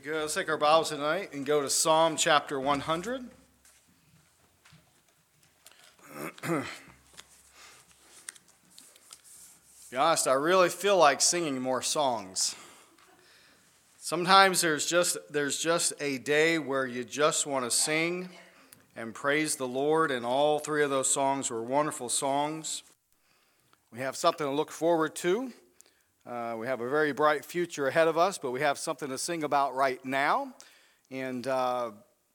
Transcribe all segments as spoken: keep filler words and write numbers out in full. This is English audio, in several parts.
Good. Let's take our Bibles tonight and go to Psalm chapter one hundred. To be honest, I really feel like singing more songs. Sometimes there's just there's just a day where you just want to sing and praise the Lord, and all three of those songs were wonderful songs. We have something to look forward to. Uh, we have a very bright future ahead of us, but we have something to sing about right now. And, uh,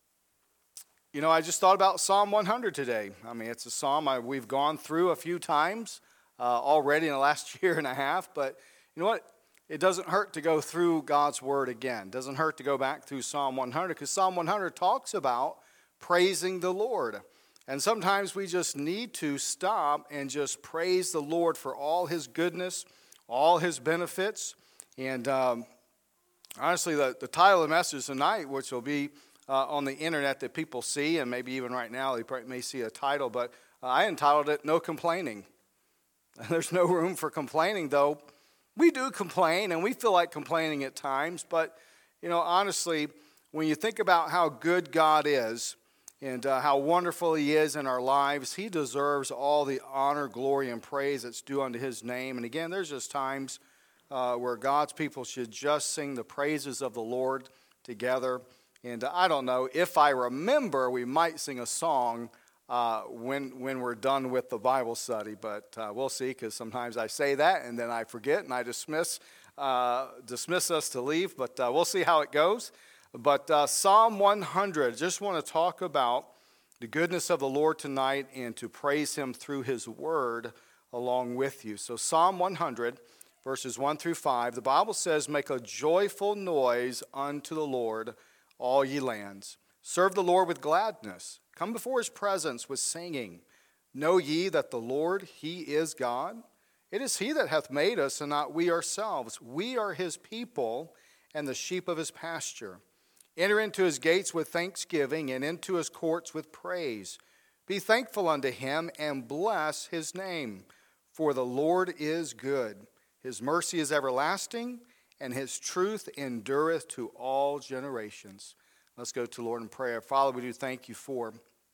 you know, I just thought about Psalm one hundred today. I mean, it's a psalm I, we've gone through a few times uh, already in the last year and a half. But you know what? It doesn't hurt to go through God's Word again. It doesn't hurt to go back through Psalm one hundred, because Psalm one hundred talks about praising the Lord. And sometimes we just need to stop and just praise the Lord for all His goodness, all His benefits. And um, honestly, the, the title of the message tonight, which will be uh, on the internet that people see, and maybe even right now they probably may see a title, but uh, I entitled it, No Complaining. There's no room for complaining, though. We do complain, and we feel like complaining at times, but, you know, honestly, when you think about how good God is and uh, how wonderful He is in our lives, He deserves all the honor, glory, and praise that's due unto His name. And again, there's just times uh, where God's people should just sing the praises of the Lord together. And uh, I don't know, if I remember, we might sing a song uh, when when we're done with the Bible study. But uh, we'll see, because sometimes I say that and then I forget and I dismiss uh, dismiss us to leave. But uh, we'll see how it goes. But uh, Psalm one hundred, just want to talk about the goodness of the Lord tonight and to praise Him through His Word along with you. So Psalm one hundred, verses one through five, the Bible says, "Make a joyful noise unto the Lord, all ye lands. Serve the Lord with gladness. Come before His presence with singing. Know ye that the Lord, He is God. It is He that hath made us, and not we ourselves. We are His people, and the sheep of His pasture. Enter into His gates with thanksgiving, and into His courts with praise. Be thankful unto Him, and bless His name. For the Lord is good. His mercy is everlasting, and His truth endureth to all generations." Let's go to the Lord in prayer. Father, we do thank You for,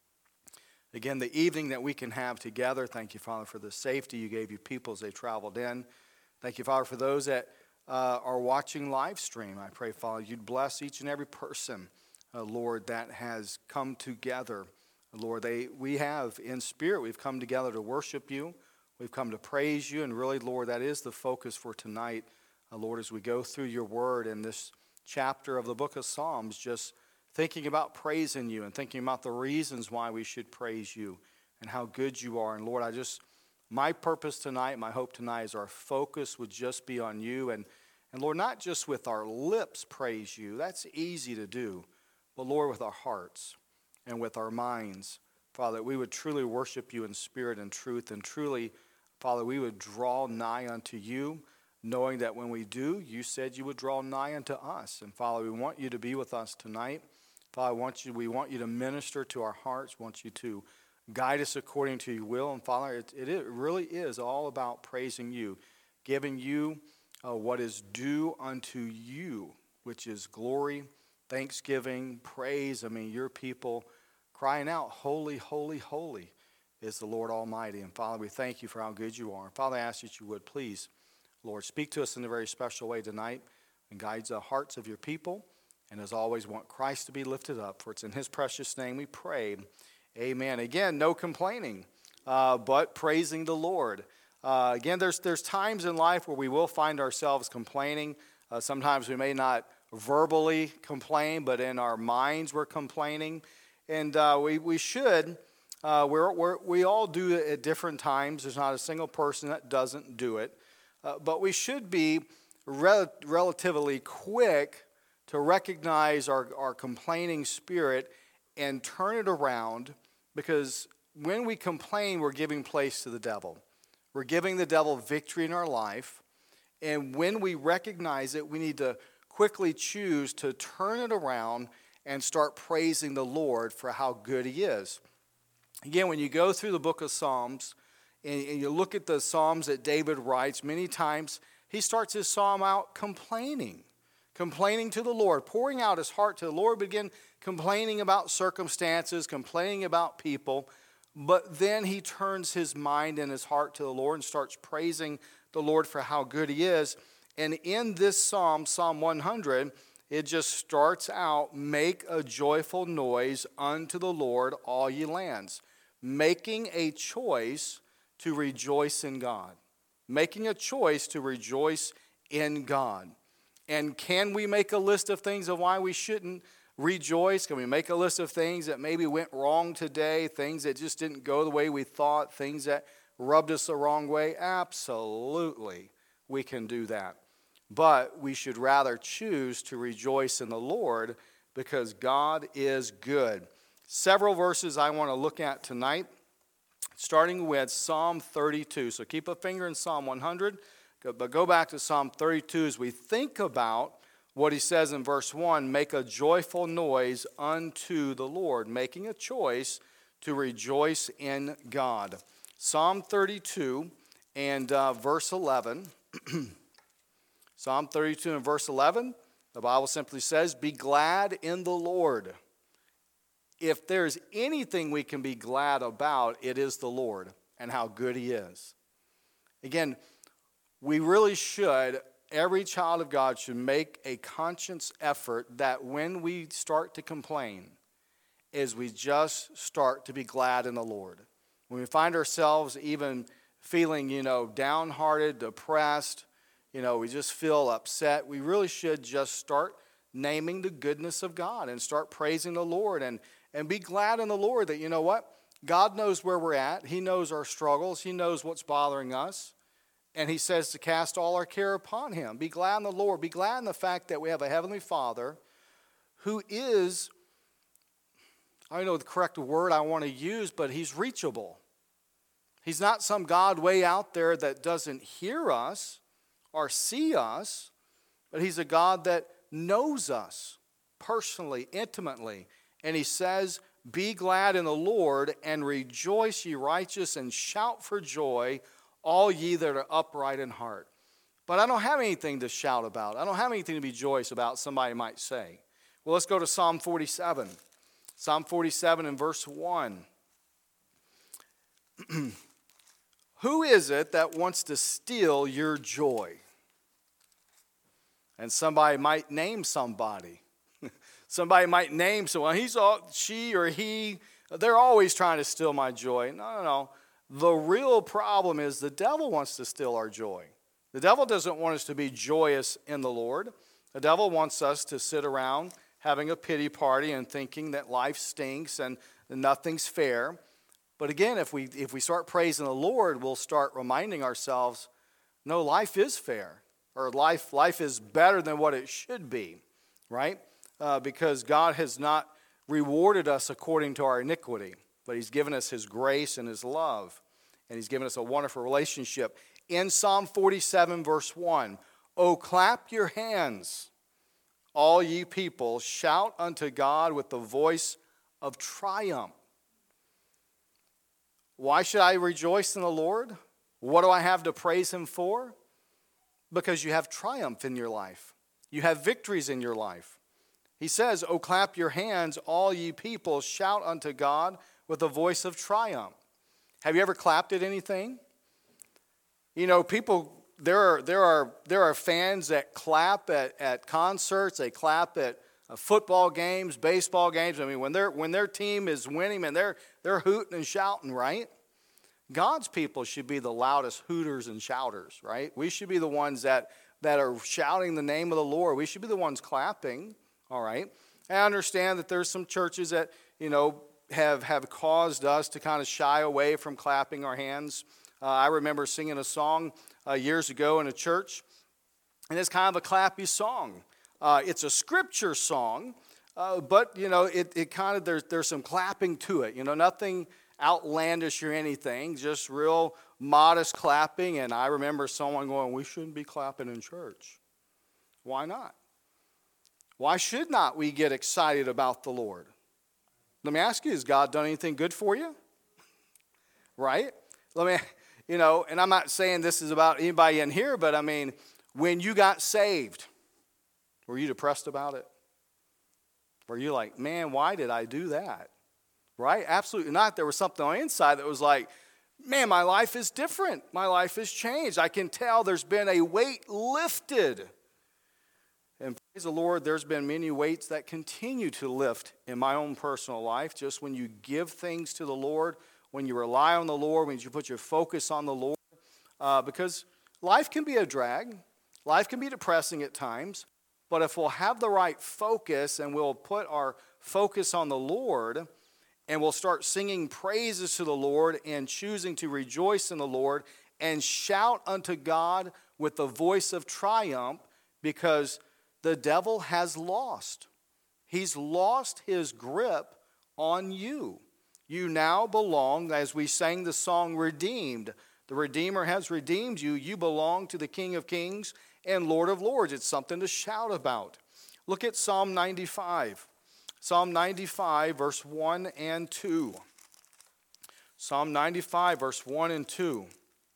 again, the evening that we can have together. Thank You, Father, for the safety You gave Your people as they traveled in. Thank You, Father, for those that Uh, are watching live stream. I pray, Father, You'd bless each and every person, uh, Lord, that has come together. Lord, they we have in spirit, we've come together to worship You. We've come to praise You, and really, Lord, that is the focus for tonight. Uh, Lord, as we go through Your Word in this chapter of the book of Psalms, just thinking about praising You and thinking about the reasons why we should praise You and how good You are. And Lord, I just My purpose tonight, my hope tonight is our focus would just be on You. And, and Lord, not just with our lips praise You. That's easy to do. But Lord, with our hearts and with our minds, Father, that we would truly worship You in spirit and truth. And truly, Father, we would draw nigh unto You, knowing that when we do, You said You would draw nigh unto us. And Father, we want You to be with us tonight. Father, I want you, we want You to minister to our hearts. We want You to guide us according to Your will. And Father, it, it really is all about praising You, giving You uh, what is due unto You, which is glory, thanksgiving, praise. I mean, Your people crying out, "Holy, holy, holy is the Lord Almighty." And Father, we thank You for how good You are. Father, I ask that You would please, Lord, speak to us in a very special way tonight and guide the hearts of Your people. And as always, want Christ to be lifted up. For it's in His precious name we pray. Amen. Again, no complaining, uh, but praising the Lord. Uh, again, there's there's times in life where we will find ourselves complaining. Uh, sometimes we may not verbally complain, but in our minds we're complaining. And uh, we, we should, uh, we're, we're, we all do it at different times. There's not a single person that doesn't do it. Uh, but we should be rel- relatively quick to recognize our, our complaining spirit and turn it around, because when we complain, we're giving place to the devil. We're giving the devil victory in our life. And when we recognize it, we need to quickly choose to turn it around and start praising the Lord for how good He is. Again, when you go through the book of Psalms and, and you look at the Psalms that David writes, many times he starts his psalm out complaining. complaining to the Lord, pouring out his heart to the Lord, begin complaining about circumstances, complaining about people. But then he turns his mind and his heart to the Lord and starts praising the Lord for how good he is. And in this psalm, Psalm one hundred, it just starts out, make a joyful noise unto the Lord, all ye lands. Making a choice to rejoice in God. Making a choice to rejoice in God. And can we make a list of things of why we shouldn't rejoice? Can we make a list of things that maybe went wrong today, things that just didn't go the way we thought, things that rubbed us the wrong way? Absolutely, we can do that. But we should rather choose to rejoice in the Lord because God is good. Several verses I want to look at tonight, starting with Psalm thirty-two. So keep a finger in Psalm one hundred, but go back to Psalm thirty-two as we think about what he says in verse one, make a joyful noise unto the Lord, making a choice to rejoice in God. Psalm thirty-two and uh, verse eleven. Psalm thirty-two and verse eleven, the Bible simply says, be glad in the Lord. If there's anything we can be glad about, it is the Lord and how good he is. Again, we really should, every child of God should make a conscious effort that when we start to complain, is we just start to be glad in the Lord. When we find ourselves even feeling, you know, downhearted, depressed, you know, we just feel upset, we really should just start naming the goodness of God and start praising the Lord and, and be glad in the Lord that, you know what, God knows where we're at. He knows our struggles. He knows what's bothering us. And he says to cast all our care upon him. Be glad in the Lord. Be glad in the fact that we have a heavenly Father who is, I don't know the correct word I want to use, but he's reachable. He's not some God way out there that doesn't hear us or see us, but he's a God that knows us personally, intimately. And he says, be glad in the Lord and rejoice, ye righteous, and shout for joy, all ye that are upright in heart. But I don't have anything to shout about. I don't have anything to be joyous about, somebody might say. Well, let's go to Psalm forty-seven. Psalm forty-seven and verse one. Who is it that wants to steal your joy? And somebody might name somebody. Somebody might name someone. He's all, she or he, they're always trying to steal my joy. No, no, no. The real problem is the devil wants to steal our joy. The devil doesn't want us to be joyous in the Lord. The devil wants us to sit around having a pity party and thinking that life stinks and nothing's fair. But again, if we if we start praising the Lord, we'll start reminding ourselves, no, life is fair. Or life, life is better than what it should be, right? Uh, because God has not rewarded us according to our iniquity, but he's given us his grace and his love, and he's given us a wonderful relationship. In Psalm forty-seven, verse one, O clap your hands, all ye people, shout unto God with the voice of triumph. Why should I rejoice in the Lord? What do I have to praise him for? Because you have triumph in your life. You have victories in your life. He says, O clap your hands, all ye people, shout unto God with a voice of triumph. Have you ever clapped at anything? You know, people, there are there are there are fans that clap at, at concerts, they clap at uh, football games, baseball games. I mean, when their when their team is winning and they're they're hooting and shouting, right? God's people should be the loudest hooters and shouters, right? We should be the ones that, that are shouting the name of the Lord. We should be the ones clapping, all right? I understand that there's some churches that, you know, have, have caused us to kind of shy away from clapping our hands. Uh, I remember singing a song uh, years ago in a church, and it's kind of a clappy song. Uh, it's a scripture song, uh, but, you know, it, it kind of, there's, there's some clapping to it. You know, nothing outlandish or anything, just real modest clapping. And I remember someone going, we shouldn't be clapping in church. Why not? Why should not we get excited about the Lord? Let me ask you, has God done anything good for you? Right? Let me, you know, and I'm not saying this is about anybody in here, but I mean, when you got saved, Were you depressed about it? Were you like, man, why did I do that? Right? Absolutely not. There was something on the inside that was like, man, my life is different. My life has changed. I can tell there's been a weight lifted. And praise the Lord, there's been many weights that continue to lift in my own personal life. Just when you give things to the Lord, when you rely on the Lord, when you put your focus on the Lord. Uh, because life can be a drag. Life can be depressing at times. But if we'll have the right focus and we'll put our focus on the Lord, and we'll start singing praises to the Lord and choosing to rejoice in the Lord and shout unto God with the voice of triumph, because the devil has lost. He's lost his grip on you. You now belong, as we sang the song, redeemed. The Redeemer has redeemed you. You belong to the King of Kings and Lord of Lords. It's something to shout about. Look at Psalm ninety-five. Psalm ninety-five, verse one and two. Psalm ninety-five, verse one and two.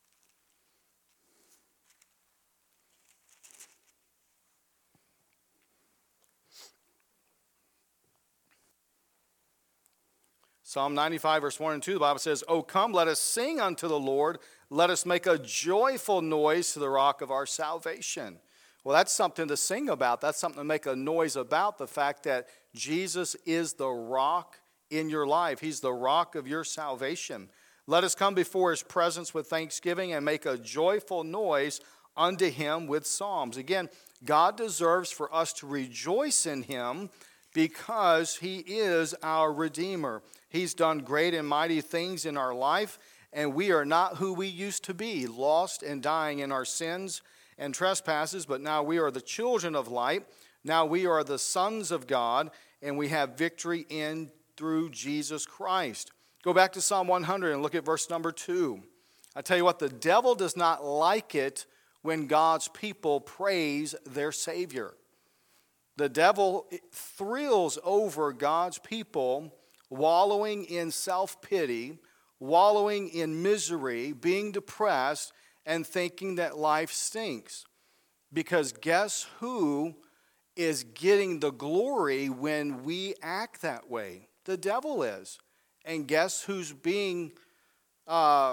Psalm ninety-five, verse one and two, the Bible says, "O come, let us sing unto the Lord. Let us make a joyful noise to the rock of our salvation." Well, that's something to sing about. That's something to make a noise about, the fact that Jesus is the rock in your life. He's the rock of your salvation. Let us come before his presence with thanksgiving and make a joyful noise unto him with psalms. Again, God deserves for us to rejoice in him because he is our Redeemer. He's done great and mighty things in our life, and we are not who we used to be, lost and dying in our sins and trespasses, but now we are the children of light. Now we are the sons of God, and we have victory in through Jesus Christ. Go back to Psalm one hundred and look at verse number two. I tell you what, the devil does not like it when God's people praise their Savior. The devil thrills over God's people wallowing in self-pity, wallowing in misery, being depressed, and thinking that life stinks. Because guess who is getting the glory when we act that way? The devil is. And guess who's being, uh,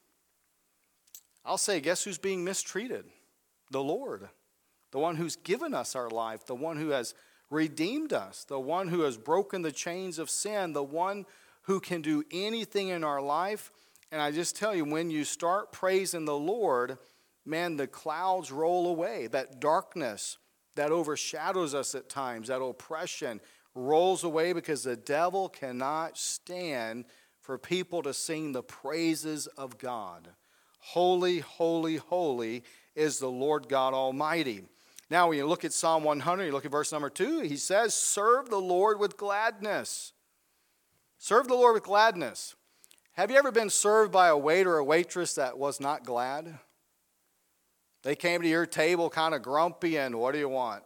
I'll say, guess who's being mistreated? The Lord. The one who's given us our life, the one who has redeemed us, the one who has broken the chains of sin, the one who can do anything in our life. And I just tell you, when you start praising the Lord, man, the clouds roll away. That darkness that overshadows us at times, that oppression rolls away, because the devil cannot stand for people to sing the praises of God. Holy, holy, holy is the Lord God Almighty. Now, when you look at Psalm one hundred, you look at verse number two, he says, serve the Lord with gladness. Serve the Lord with gladness. Have you ever been served by a waiter or a waitress that was not glad? They came to your table kind of grumpy, and what do you want?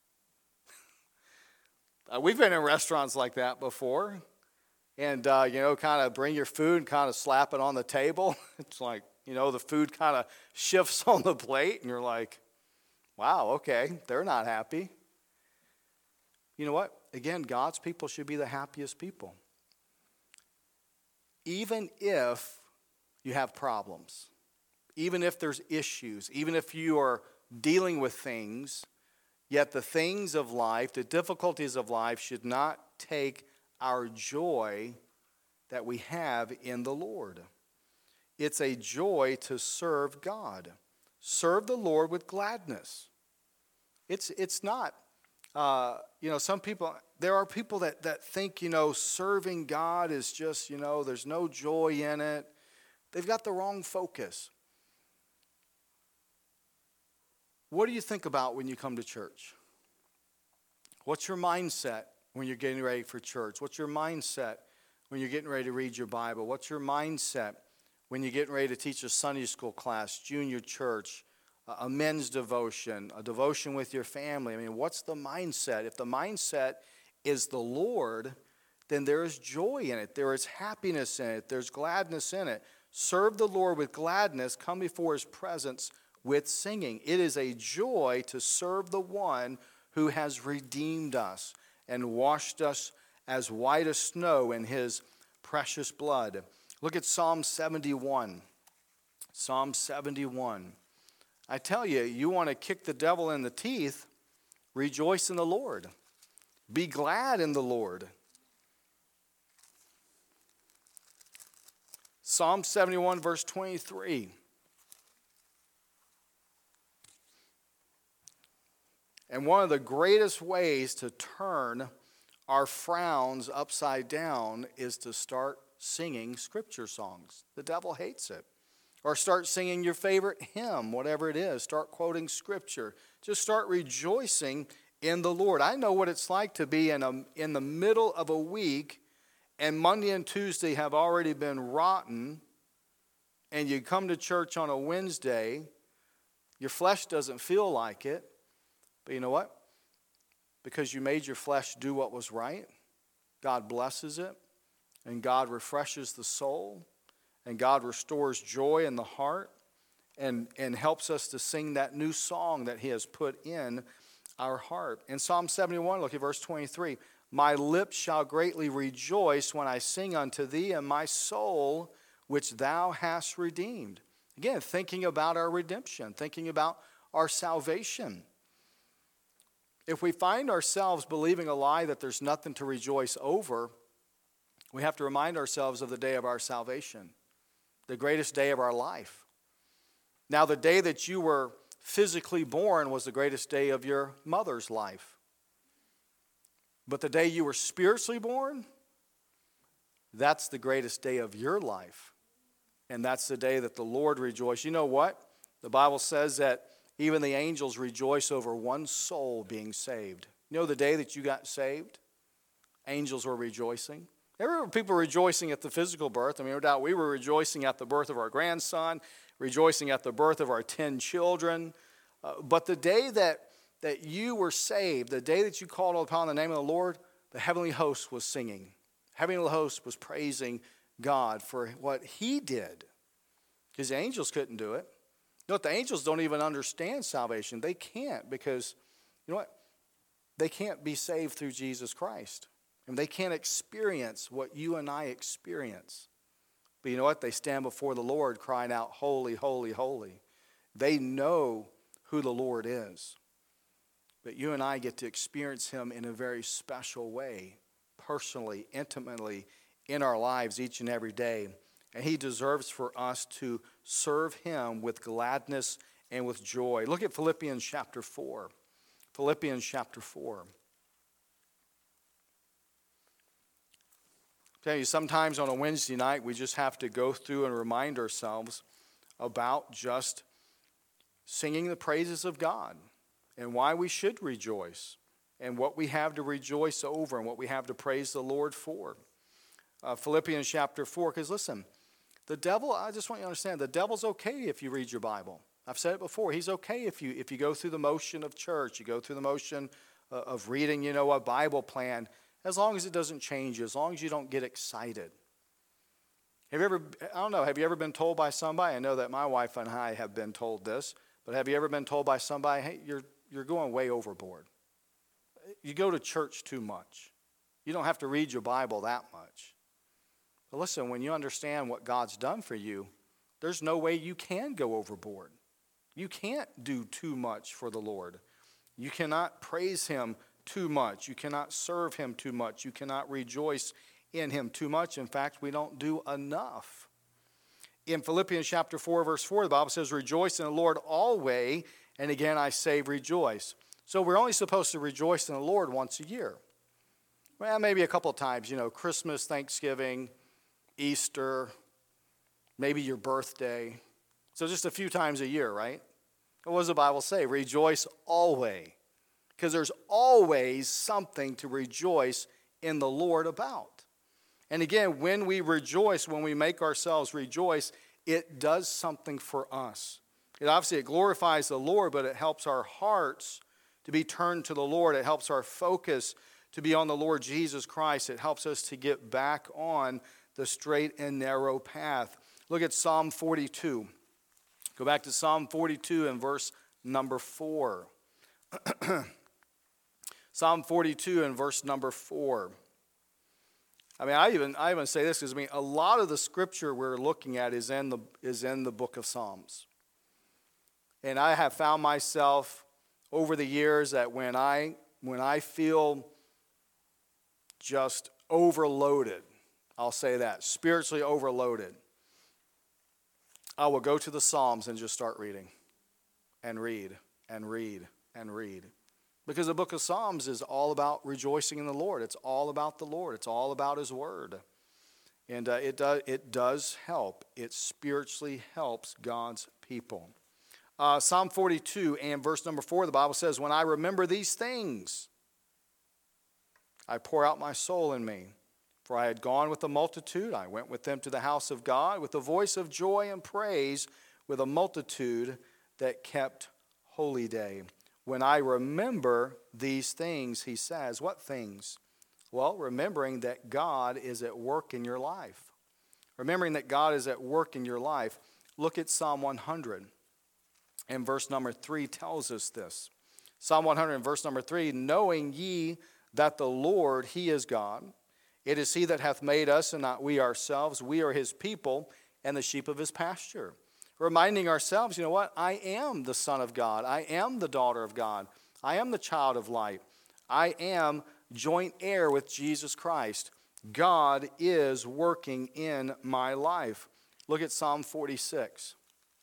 uh, we've been in restaurants like that before. And, uh, you know, kind of bring your food and kind of slap it on the table. It's like, you know, the food kind of shifts on the plate, and you're like, wow, okay, they're not happy. You know what? Again, God's people should be the happiest people. Even if you have problems, even if there's issues, even if you are dealing with things, yet the things of life, the difficulties of life should not take our joy that we have in the Lord. It's a joy to serve God. Serve the Lord with gladness. It's it's not, uh, you know, some people, there are people that, that think, you know, serving God is just, you know, there's no joy in it. They've got the wrong focus. What do you think about when you come to church? What's your mindset when you're getting ready for church? What's your mindset when you're getting ready to read your Bible? What's your mindset when you're getting ready to teach a Sunday school class, junior church, a men's devotion, a devotion with your family? I mean, what's the mindset? If the mindset is the Lord, then there is joy in it. There is happiness in it. There's gladness in it. Serve the Lord with gladness. Come before his presence with singing. It is a joy to serve the one who has redeemed us and washed us as white as snow in his precious blood. Look at Psalm seventy-one. Psalm seventy-one. I tell you, you want to kick the devil in the teeth, rejoice in the Lord. Be glad in the Lord. Psalm seventy-one, verse twenty-three. And one of the greatest ways to turn our frowns upside down is to start singing scripture songs. The devil hates it. Or start singing your favorite hymn, whatever it is. Start quoting scripture. Just start rejoicing in the Lord. I know what it's like to be in, a, in the middle of a week and Monday and Tuesday have already been rotten, and you come to church on a Wednesday, your flesh doesn't feel like it, but you know what? Because you made your flesh do what was right, God blesses it, and God refreshes the soul, and God restores joy in the heart, and, and helps us to sing that new song that he has put in our heart. In Psalm seventy-one, look at verse twenty-three. My lips shall greatly rejoice when I sing unto thee, and my soul which thou hast redeemed. Again, thinking about our redemption, thinking about our salvation. If we find ourselves believing a lie that there's nothing to rejoice over, we have to remind ourselves of the day of our salvation, the greatest day of our life. Now, the day that you were physically born was the greatest day of your mother's life. But the day you were spiritually born, that's the greatest day of your life. And that's the day that the Lord rejoiced. You know what? The Bible says that even the angels rejoice over one soul being saved. You know the day that you got saved? Angels were rejoicing. There were people rejoicing at the physical birth. I mean, no doubt we were rejoicing at the birth of our grandson, rejoicing at the birth of our ten children. Uh, but the day that that you were saved, the day that you called upon the name of the Lord, the heavenly host was singing. Heavenly host was praising God for what he did. Because the angels couldn't do it. You know what? The angels don't even understand salvation. They can't, because, you know what? They can't be saved through Jesus Christ. And they can't experience what you and I experience. But you know what? They stand before the Lord crying out, holy, holy, holy. They know who the Lord is. But you and I get to experience him in a very special way, personally, intimately, in our lives each and every day. And he deserves for us to serve him with gladness and with joy. Look at Philippians chapter four. Philippians chapter four. I tell you, sometimes on a Wednesday night, we just have to go through and remind ourselves about just singing the praises of God, and why we should rejoice, and what we have to rejoice over, and what we have to praise the Lord for. Uh, Philippians chapter four, because listen, the devil, I just want you to understand, the devil's okay if you read your Bible. I've said it before. He's okay if you if you go through the motion of church, you go through the motion uh, of reading, you know, a Bible plan, as long as it doesn't change you, as long as you don't get excited. Have you ever, I don't know, have you ever been told by somebody, I know that my wife and I have been told this, but have you ever been told by somebody, hey, you're You're going way overboard. You go to church too much. You don't have to read your Bible that much. But listen, when you understand what God's done for you, there's no way you can go overboard. You can't do too much for the Lord. You cannot praise him too much. You cannot serve him too much. You cannot rejoice in him too much. In fact, we don't do enough. In Philippians chapter four, verse four, the Bible says, rejoice in the Lord always. And again, I say rejoice. So we're only supposed to rejoice in the Lord once a year. Well, maybe a couple of times, you know, Christmas, Thanksgiving, Easter, maybe your birthday. So just a few times a year, right? What does the Bible say? Rejoice always. Because there's always something to rejoice in the Lord about. And again, when we rejoice, when we make ourselves rejoice, it does something for us. It obviously it glorifies the Lord, but it helps our hearts to be turned to the Lord. It helps our focus to be on the Lord Jesus Christ. It helps us to get back on the straight and narrow path. Look at Psalm forty-two. Go back to Psalm forty-two and verse number four. Psalm forty-two and verse number four. I mean, I even I even say this because I mean a lot of the scripture we're looking at is in the is in the book of Psalms. And I have found myself over the years that when I when I feel just overloaded, I'll say that, spiritually overloaded, I will go to the Psalms and just start reading and read and read and read. Because the book of Psalms is all about rejoicing in the Lord. It's all about the Lord. It's all about His Word. And uh, it, does, it does help. It spiritually helps God's people. Uh, Psalm forty-two and verse number four, the Bible says, when I remember these things, I pour out my soul in me. For I had gone with the multitude. I went with them to the house of God with a voice of joy and praise, with a multitude that kept holy day. When I remember these things, he says, what things? Well, remembering that God is at work in your life. Remembering that God is at work in your life. Look at Psalm one hundred. And verse number three tells us this. Psalm one hundred and verse number three, knowing ye that the Lord, He is God. It is He that hath made us and not we ourselves. We are His people and the sheep of His pasture. Reminding ourselves, you know what? I am the Son of God. I am the daughter of God. I am the child of light. I am joint heir with Jesus Christ. God is working in my life. Look at Psalm forty-six.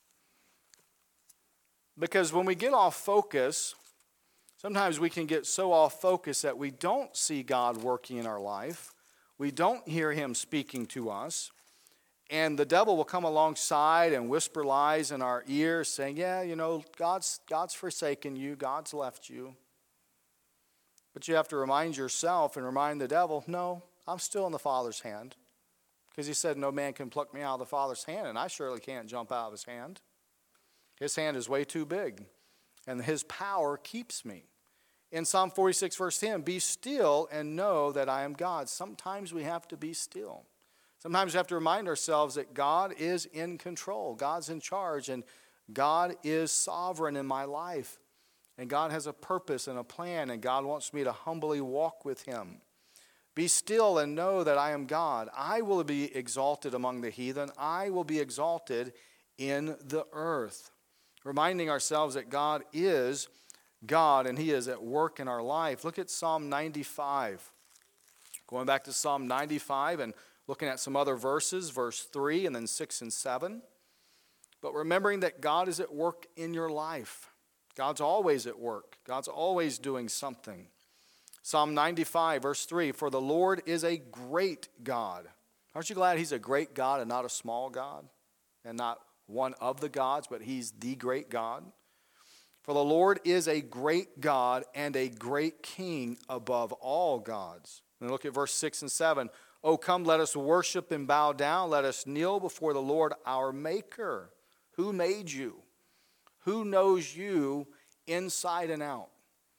Because when we get off focus, sometimes we can get so off focus that we don't see God working in our life. We don't hear Him speaking to us. And the devil will come alongside and whisper lies in our ears saying, yeah, you know, God's, God's forsaken you. God's left you. But you have to remind yourself and remind the devil, no, I'm still in the Father's hand. Because He said no man can pluck me out of the Father's hand, and I surely can't jump out of His hand. His hand is way too big, and His power keeps me. In Psalm forty-six, verse ten, be still and know that I am God. Sometimes we have to be still. Sometimes we have to remind ourselves that God is in control. God's in charge, and God is sovereign in my life. And God has a purpose and a plan, and God wants me to humbly walk with Him. Be still and know that I am God. I will be exalted among the heathen. I will be exalted in the earth. Reminding ourselves that God is God, and He is at work in our life. Look at Psalm ninety-five. Going back to Psalm ninety-five and looking at some other verses, verse three and then six and seven. But remembering that God is at work in your life. God's always at work. God's always doing something. Psalm ninety-five, verse three, for the Lord is a great God. Aren't you glad He's a great God and not a small God? And not one of the gods, but He's the great God. For the Lord is a great God and a great King above all gods. And look at verse six and seven. Oh, come, let us worship and bow down. Let us kneel before the Lord our Maker. Who made you? Who knows you inside and out?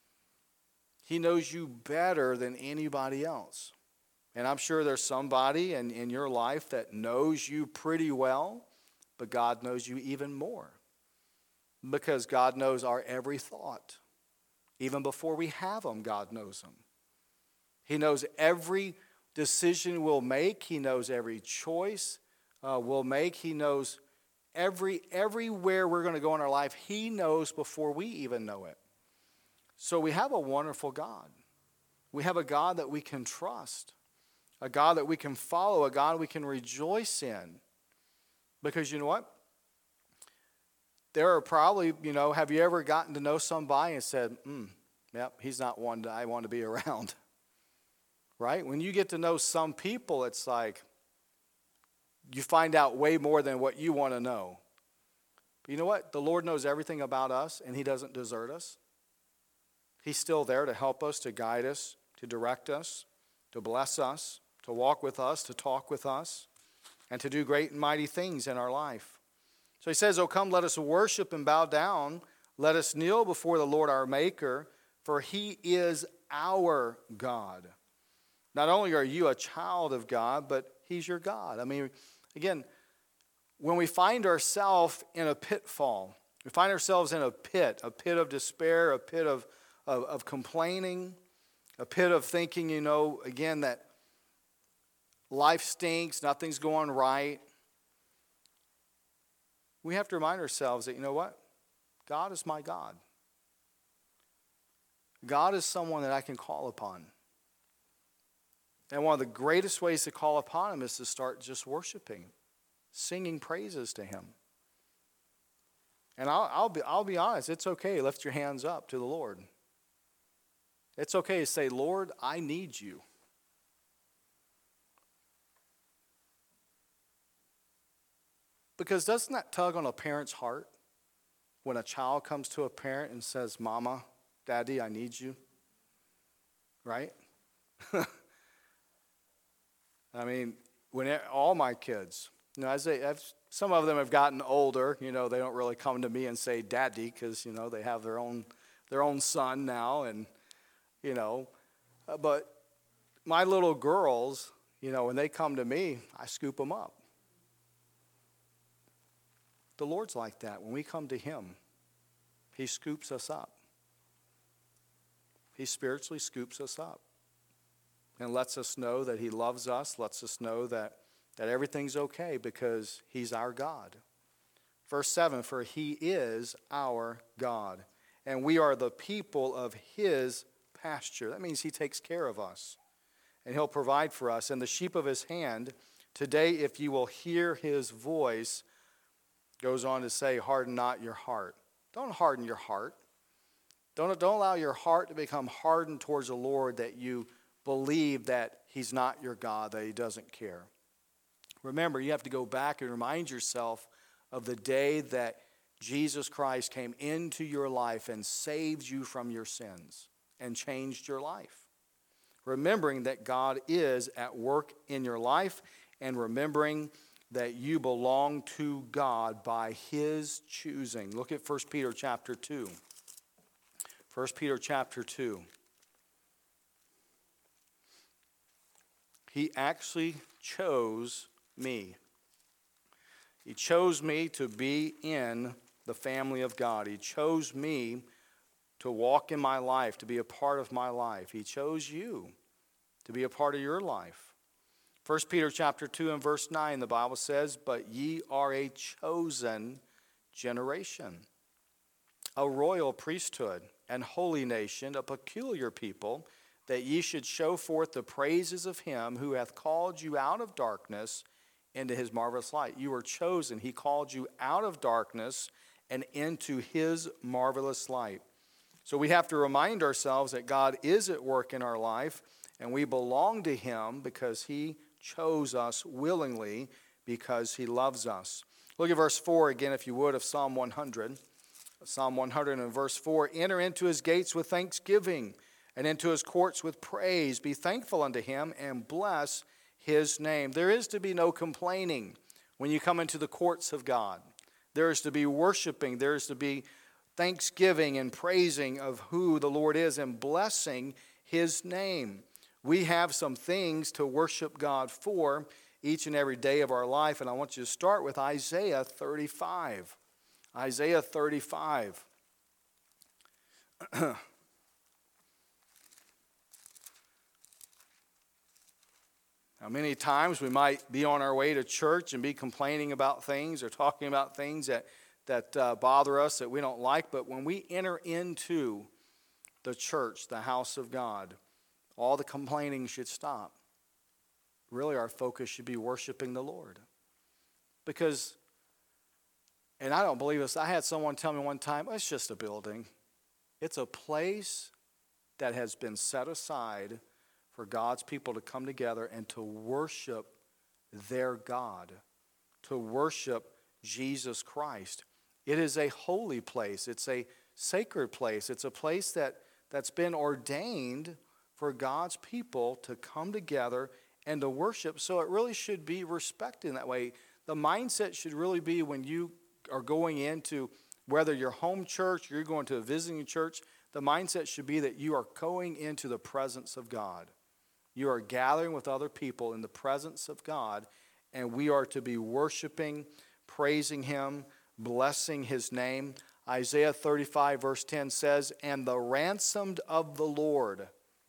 He knows you better than anybody else. And I'm sure there's somebody in, in your life that knows you pretty well, but God knows you even more. Because God knows our every thought. Even before we have them, God knows them. He knows every decision we'll make. He knows every choice uh, we'll make. He knows every everywhere we're going to go in our life. He knows before we even know it. So we have a wonderful God. We have a God that we can trust. A God that we can follow. A God we can rejoice in. Because you know what? There are probably, you know, have you ever gotten to know somebody and said, hmm, yep, he's not one that I want to be around. Right? When you get to know some people, it's like you find out way more than what you want to know. But you know what? The Lord knows everything about us, and He doesn't desert us. He's still there to help us, to guide us, to direct us, to bless us, to walk with us, to talk with us, and to do great and mighty things in our life. So He says, oh, come, let us worship and bow down. Let us kneel before the Lord our Maker, for He is our God. Not only are you a child of God, but He's your God. I mean, again, when we find ourselves in a pitfall, we find ourselves in a pit, a pit of despair, a pit of, of, of complaining, a pit of thinking, you know, again, that life stinks, nothing's going right, we have to remind ourselves that, you know what? God is my God. God is someone that I can call upon. And one of the greatest ways to call upon him is to start just worshiping, singing praises to him. And I'll, I'll, be, I'll be honest, it's okay. Lift your hands up to the Lord. It's okay to say, Lord, I need you. Because doesn't that tug on a parent's heart when a child comes to a parent and says, Mama, Daddy, I need you? Right? I mean, when it, all my kids, you know, as they, I've, some of them have gotten older, you know, they don't really come to me and say Daddy because, you know, they have their own their own son now, and, you know, uh, but my little girls, you know, when they come to me, I scoop them up. The Lord's like that. When we come to him, he scoops us up. He spiritually scoops us up and lets us know that he loves us, lets us know that, that everything's okay because he's our God. Verse seven, for he is our God, and we are the people of his pasture. That means he takes care of us, and he'll provide for us. And the sheep of his hand, today if you will hear his voice, goes on to say, harden not your heart. Don't harden your heart. Don't, don't allow your heart to become hardened towards the Lord, that you believe that he's not your God, that he doesn't care. Remember, you have to go back and remind yourself of the day that Jesus Christ came into your life and saved you from your sins and changed your life. Remembering that God is at work in your life, and remembering that you belong to God by his choosing. Look at First Peter chapter two. First Peter chapter two. He actually chose me. He chose me to be in the family of God. He chose me to walk in my life, to be a part of my life. He chose you to be a part of your life. First Peter chapter two and verse nine, the Bible says, but ye are a chosen generation, a royal priesthood, and holy nation, a peculiar people, that ye should show forth the praises of him who hath called you out of darkness into his marvelous light. You were chosen. He called you out of darkness and into his marvelous light. So we have to remind ourselves that God is at work in our life, and we belong to him because he chose us willingly, because he loves us. Look at verse four again, if you would, of Psalm one hundred. Psalm one hundred and verse four, enter into his gates with thanksgiving, and into his courts with praise. Be thankful unto him, and bless his name. There is to be no complaining when you come into the courts of God. There is to be worshiping. There is to be thanksgiving and praising of who the Lord is, and blessing his name. We have some things to worship God for each and every day of our life, and I want you to start with Isaiah thirty-five. Isaiah thirty-five. Now, many times we might be on our way to church and be complaining about things or talking about things that, that uh, bother us, that we don't like, but when we enter into the church, the house of God, all the complaining should stop. Really, our focus should be worshiping the Lord. Because, and I don't believe this, I had someone tell me one time, it's just a building. It's a place that has been set aside for God's people to come together and to worship their God, to worship Jesus Christ. It is a holy place. It's a sacred place. It's a place that, that's been ordained for God's people to come together and to worship. So it really should be respected in that way. The mindset should really be, when you are going into, whether you're home church or you're going to a visiting church, the mindset should be that you are going into the presence of God. You are gathering with other people in the presence of God, and we are to be worshiping, praising him, blessing his name. Isaiah thirty-five verse ten says, and the ransomed of the Lord,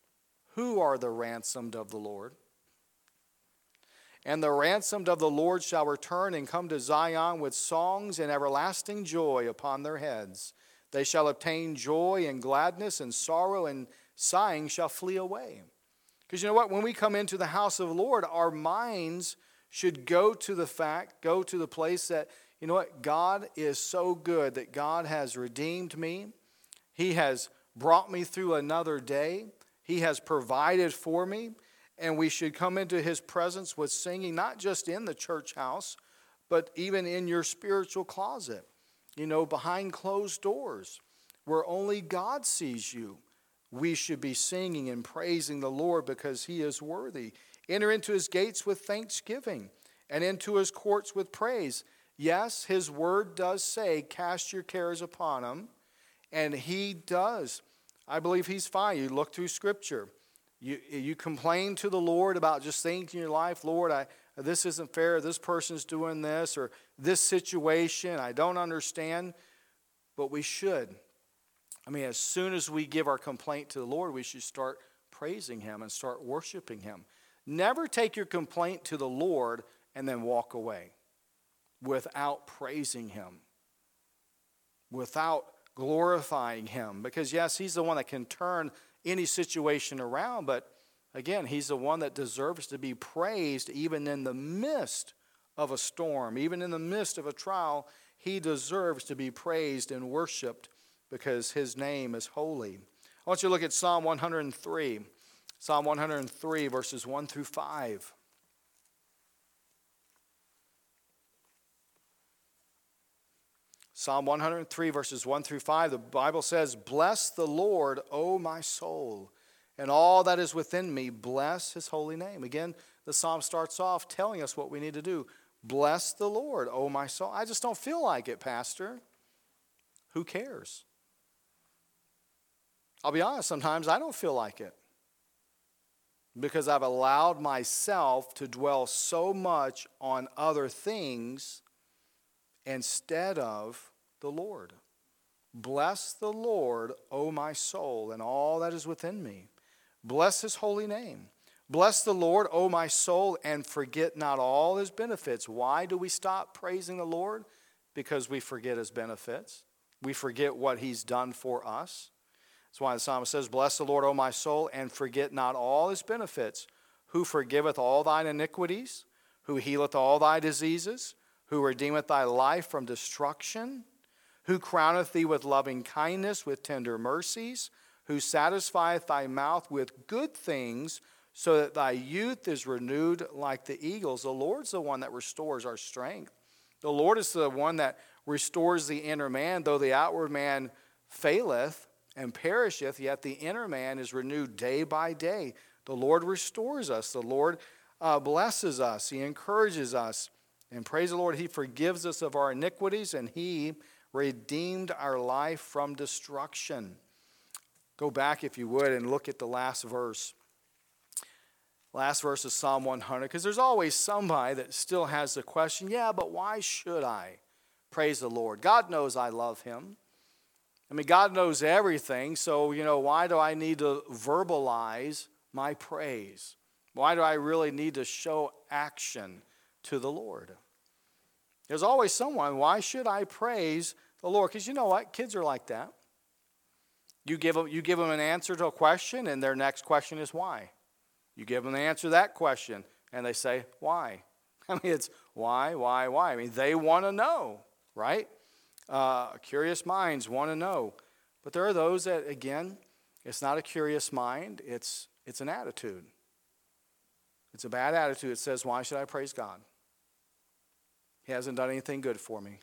who are the ransomed of the Lord. And the ransomed of the Lord shall return and come to Zion with songs and everlasting joy upon their heads. They shall obtain joy and gladness, and sorrow and sighing shall flee away. Because you know what? When we come into the house of the Lord, our minds should go to the fact, go to the place that, you know what? God is so good that God has redeemed me. He has brought me through another day. He has provided for me. And we should come into his presence with singing, not just in the church house, but even in your spiritual closet, you know, behind closed doors, where only God sees you. We should be singing and praising the Lord because he is worthy. Enter into his gates with thanksgiving and into his courts with praise. Yes, his word does say, cast your cares upon him. And he does. I believe he's fine. You look through Scripture. You, you complain to the Lord about just things in your life. Lord, I, this isn't fair. This person's doing this, or this situation. I don't understand. But we should. I mean, as soon as we give our complaint to the Lord, we should start praising him and start worshiping him. Never take your complaint to the Lord and then walk away without praising him, without glorifying him. Because yes, he's the one that can turn any situation around, but again, he's the one that deserves to be praised even in the midst of a storm, even in the midst of a trial. He deserves to be praised and worshiped because his name is holy. I want you to look at Psalm one hundred three. Psalm one hundred three, verses one through five. Psalm one hundred three, verses one through five, the Bible says, bless the Lord, O my soul, and all that is within me, bless his holy name. Again, the psalm starts off telling us what we need to do. Bless the Lord, O my soul. I just don't feel like it, Pastor. Who cares? I'll be honest, sometimes I don't feel like it, because I've allowed myself to dwell so much on other things instead of the Lord. Bless the Lord, O my soul, and all that is within me. Bless his holy name. Bless the Lord, O my soul, and forget not all his benefits. Why do we stop praising the Lord? Because we forget his benefits. We forget what he's done for us. That's why the psalmist says, bless the Lord, O my soul, and forget not all his benefits, who forgiveth all thine iniquities, who healeth all thy diseases, who redeemeth thy life from destruction, who crowneth thee with loving kindness, with tender mercies, who satisfieth thy mouth with good things, so that thy youth is renewed like the eagles. The Lord's the one that restores our strength. The Lord is the one that restores the inner man. Though the outward man faileth and perisheth, yet the inner man is renewed day by day. The Lord restores us. The Lord uh, blesses us. He encourages us. And praise the Lord, he forgives us of our iniquities, and he redeemed our life from destruction. Go back, if you would, and look at the last verse. Last verse of Psalm one hundred, because there's always somebody that still has the question, yeah, but why should I praise the Lord? God knows I love him. I mean, God knows everything, so, you know, why do I need to verbalize my praise? Why do I really need to show action to the Lord? There's always someone, why should I praise the Lord? Because you know what? Kids are like that. You give them, you give them an answer to a question, and their next question is why. You give them the answer to that question, and they say, why? I mean, it's why, why, why? I mean, they want to know, right? Uh, curious minds want to know. But there are those that, again, it's not a curious mind. It's, it's an attitude. It's a bad attitude. It says, why should I praise God? He hasn't done anything good for me.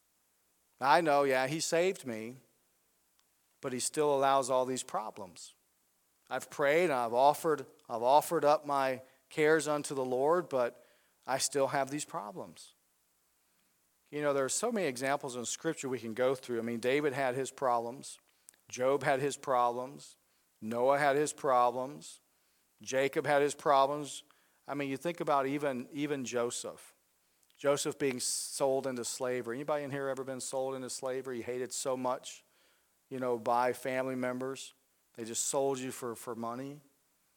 I know, yeah, he saved me, but he still allows all these problems. I've prayed and I've offered, I've offered up my cares unto the Lord, but I still have these problems. You know, there are so many examples in Scripture we can go through. I mean, David had his problems. Job had his problems. Noah had his problems. Jacob had his problems. I mean, you think about even, even Joseph. Joseph being sold into slavery. Anybody in here ever been sold into slavery? You hated so much, you know, by family members. They just sold you for, for money.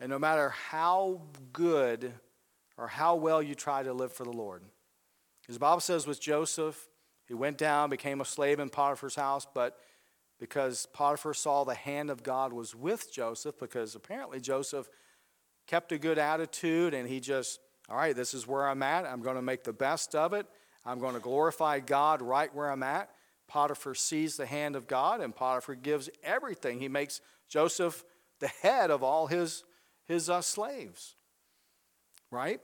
And no matter how good or how well you try to live for the Lord. Because the Bible says with Joseph, he went down, became a slave in Potiphar's house, but because Potiphar saw the hand of God was with Joseph, because apparently Joseph kept a good attitude and he just, all right, this is where I'm at. I'm going to make the best of it. I'm going to glorify God right where I'm at. Potiphar sees the hand of God, and Potiphar gives everything. He makes Joseph the head of all his, his uh, slaves, right?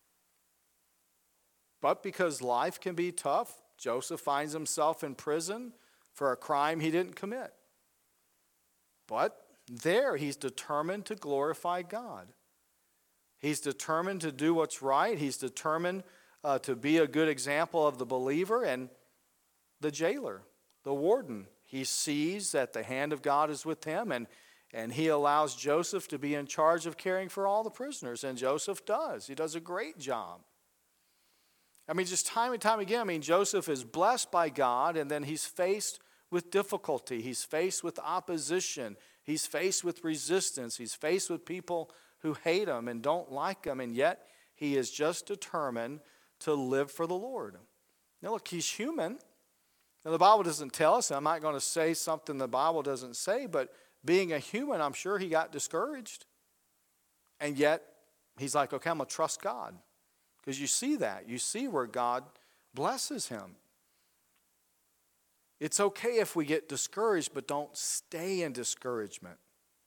But because life can be tough, Joseph finds himself in prison for a crime he didn't commit. But there, he's determined to glorify God. He's determined to do what's right. He's determined uh, to be a good example of the believer. And the jailer, the warden, he sees that the hand of God is with him, and, and he allows Joseph to be in charge of caring for all the prisoners. And Joseph does. He does a great job. I mean, just time and time again, I mean, Joseph is blessed by God, and then he's faced with difficulty. He's faced with opposition. He's faced with resistance. He's faced with people who hate him and don't like him, and yet he is just determined to live for the Lord. Now, look, he's human. Now, the Bible doesn't tell us. I'm not going to say something the Bible doesn't say, but being a human, I'm sure he got discouraged. And yet, he's like, okay, I'm going to trust God. Because you see that. You see where God blesses him. It's okay if we get discouraged, but don't stay in discouragement.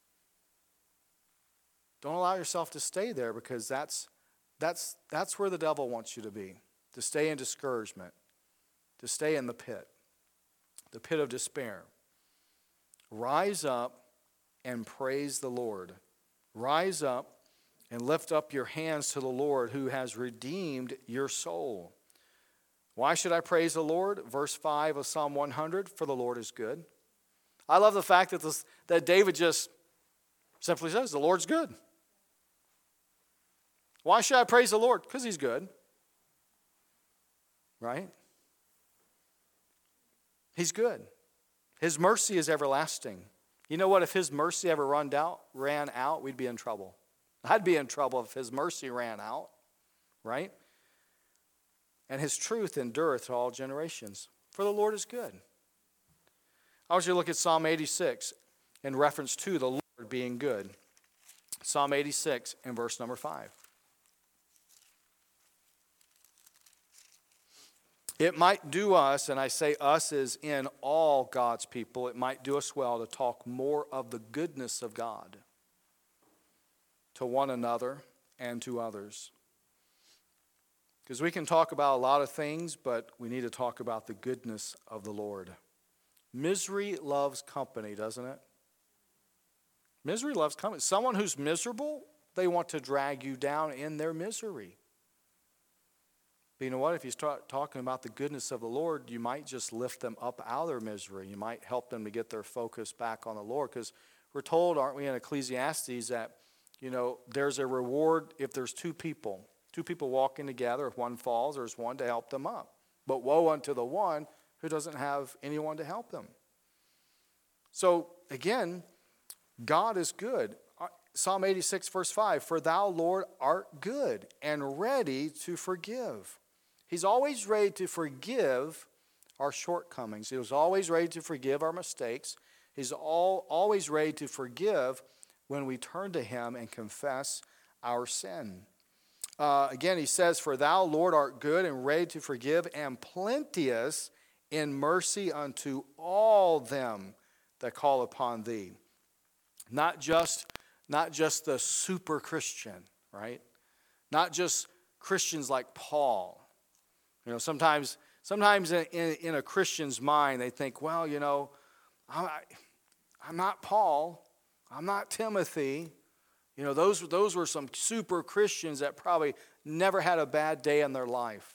Don't allow yourself to stay there, because that's, that's, that's where the devil wants you to be. To stay in discouragement. To stay in the pit. The pit of despair. Rise up and praise the Lord. Rise up and lift up your hands to the Lord, who has redeemed your soul. Why should I praise the Lord? Verse five of Psalm one hundred, for the Lord is good. I love the fact that, this, that David just simply says, the Lord's good. Why should I praise the Lord? Because he's good. Right? He's good. His mercy is everlasting. You know what? If his mercy ever run out, ran out, we'd be in trouble. I'd be in trouble if his mercy ran out, right? And his truth endureth to all generations. For the Lord is good. I want you to look at Psalm eighty-six in reference to the Lord being good. Psalm eighty-six and verse number five. It might do us, and I say us as in all God's people, it might do us well to talk more of the goodness of God to one another and to others. Because we can talk about a lot of things, but we need to talk about the goodness of the Lord. Misery loves company, doesn't it? Misery loves company. Someone who's miserable, they want to drag you down in their misery. But you know what? If you start talking about the goodness of the Lord, you might just lift them up out of their misery. You might help them to get their focus back on the Lord. Because we're told, aren't we, in Ecclesiastes that, you know, there's a reward if there's two people. Two people walking together. If one falls, there's one to help them up. But woe unto the one who doesn't have anyone to help them. So, again, God is good. Psalm eighty-six, verse five, for thou, Lord, art good and ready to forgive. He's always ready to forgive our shortcomings. He was always ready to forgive our mistakes. He's all, always ready to forgive when we turn to him and confess our sin. Uh, again, he says, for thou, Lord, art good and ready to forgive, and plenteous in mercy unto all them that call upon thee. Not just, not just the super Christian, right? Not just Christians like Paul. You know, sometimes, sometimes in, in, in a Christian's mind, they think, well, you know, I, I'm not Paul. I'm not Timothy. You know, those, those were some super Christians that probably never had a bad day in their life.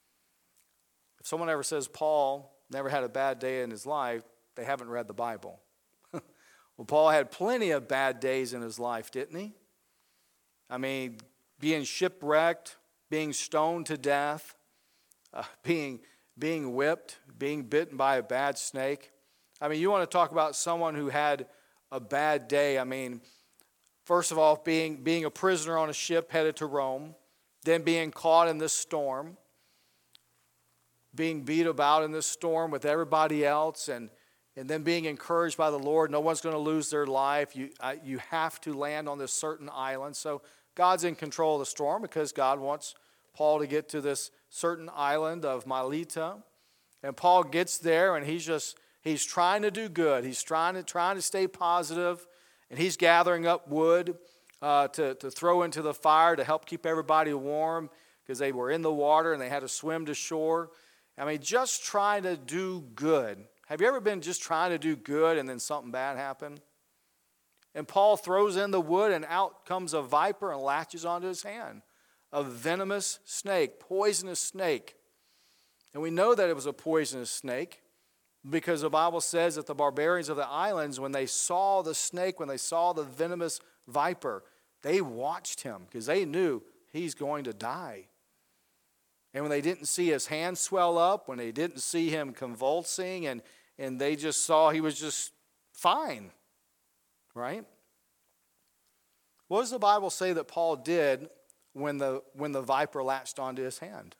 If someone ever says Paul never had a bad day in his life, they haven't read the Bible. Well, Paul had plenty of bad days in his life, didn't he? I mean, being shipwrecked, being stoned to death, uh, being, being whipped, being bitten by a bad snake. I mean, you want to talk about someone who had a bad day. I mean, First of all, being, being a prisoner on a ship headed to Rome, then being caught in this storm, being beat about in this storm with everybody else, and, and then being encouraged by the Lord. No one's going to lose their life. You, I, you have to land on this certain island. So God's in control of the storm because God wants Paul to get to this certain island of Melita. And Paul gets there, and he's just, he's trying to do good. He's trying to, trying to stay positive, and he's gathering up wood uh, to, to throw into the fire to help keep everybody warm because they were in the water and they had to swim to shore. I mean, just trying to do good. Have you ever been just trying to do good and then something bad happened? And Paul throws in the wood and out comes a viper and latches onto his hand. A venomous snake, poisonous snake. And we know that it was a poisonous snake because the Bible says that the barbarians of the islands, when they saw the snake, when they saw the venomous viper, they watched him because they knew he's going to die. And when they didn't see his hand swell up, when they didn't see him convulsing, and, and they just saw he was just fine, right? What does the Bible say that Paul did when the, when the viper latched onto his hand?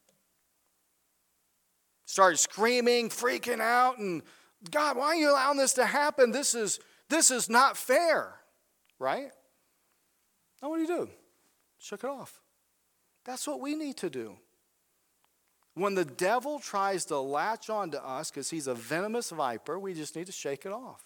Started screaming, freaking out, and God, why are you allowing this to happen? This is, this is not fair, right? Now what do you do? Shook it off. That's what we need to do. When the devil tries to latch onto us because he's a venomous viper, we just need to shake it off.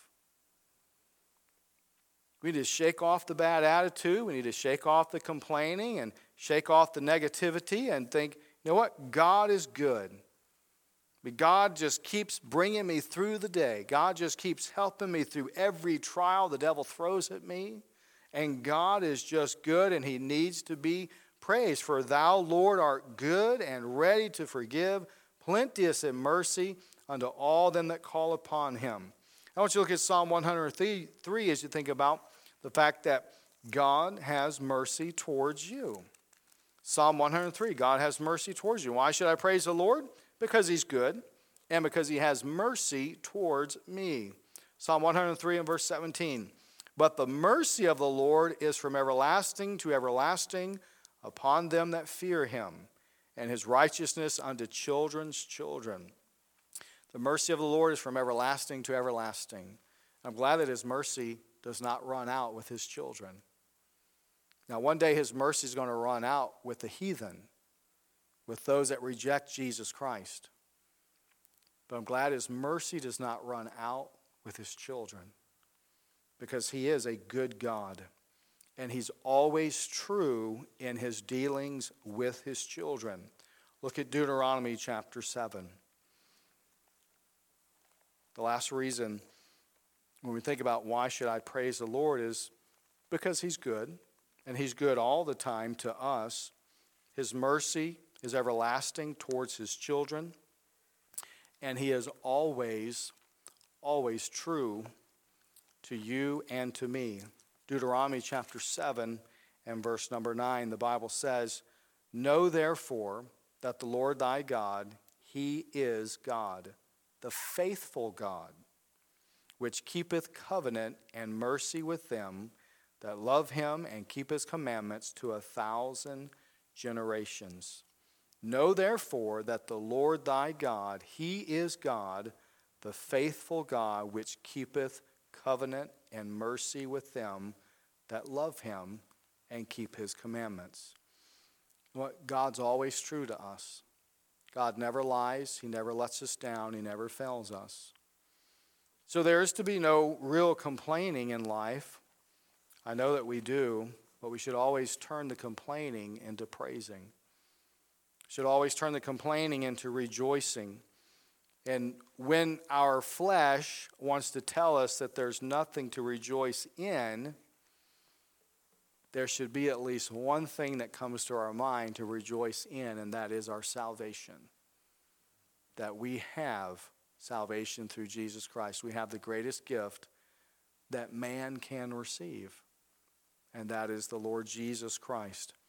We need to shake off the bad attitude. We need to shake off the complaining and shake off the negativity and think, you know what? God is good. But God just keeps bringing me through the day. God just keeps helping me through every trial the devil throws at me. And God is just good, and he needs to be praised. For thou, Lord, art good and ready to forgive, plenteous in mercy unto all them that call upon him. I want you to look at Psalm one hundred three as you think about the fact that God has mercy towards you. Psalm one hundred three, God has mercy towards you. Why should I praise the Lord? Because he's good and because he has mercy towards me. Psalm one hundred three and verse seventeen. But the mercy of the Lord is from everlasting to everlasting upon them that fear him, and his righteousness unto children's children. The mercy of the Lord is from everlasting to everlasting. I'm glad that his mercy does not run out with his children. Now, one day his mercy is going to run out with the heathen, with those that reject Jesus Christ. But I'm glad his mercy does not run out with his children, because he is a good God. And he's always true in his dealings with his children. Look at Deuteronomy chapter seven. The last reason when we think about why should I praise the Lord is because he's good. And he's good all the time to us. His mercy is everlasting towards his children. And he is always, always true to you and to me. Deuteronomy chapter seven and verse number nine, the Bible says, Know therefore that the Lord thy God, he is God, the faithful God, which keepeth covenant and mercy with them that love him and keep his commandments to a thousand generations. Know therefore that the Lord thy God, he is God, the faithful God, which keepeth covenant and mercy with them that love him and keep his commandments. What God's always true to us. God never lies. He never lets us down. He never fails us. So there is to be no real complaining in life. I know that we do, but we should always turn the complaining into praising. Should always turn the complaining into rejoicing. And when our flesh wants to tell us that there's nothing to rejoice in, there should be at least one thing that comes to our mind to rejoice in, and that is our salvation. That we have salvation through Jesus Christ. We have the greatest gift that man can receive, and that is the Lord Jesus Christ.